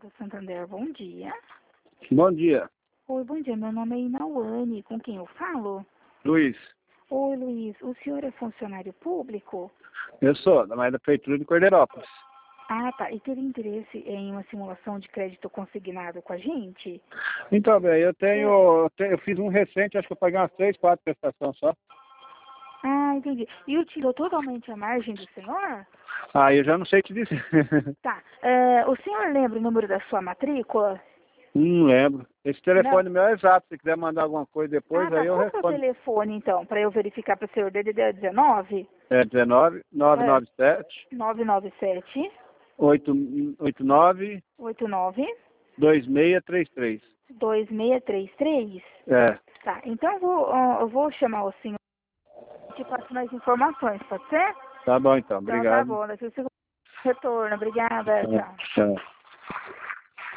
Banco Santander, bom dia. Bom dia, Oi, bom dia, meu nome é Inauane, com quem eu falo? Luiz. Oi, Luiz, o senhor é funcionário público? Eu sou, da Prefeitura de Cordeirópolis. Ah, tá, e teve interesse em uma simulação de crédito consignado com a gente? Então, bem, eu fiz um recente, acho que eu paguei umas 3, 4 prestações só. Ah, entendi. E utilizou totalmente a margem do senhor? Ah, eu já não sei te dizer. Tá, o senhor lembra o número da sua matrícula? Não lembro. Esse Não. telefone meu é exato, se quiser mandar alguma coisa depois, Ah, tá, aí eu qual que é o respondo. telefone, então, para eu verificar para o senhor? DDD 19? É 19 É, 997 997 889 89 2633. 2633? É, Tá, então eu vou chamar o senhor e te passo mais informações, pode ser? tá bom então, Então tá obrigado. bom, daqui o segundo retorno. Obrigada, tchau. Tchau.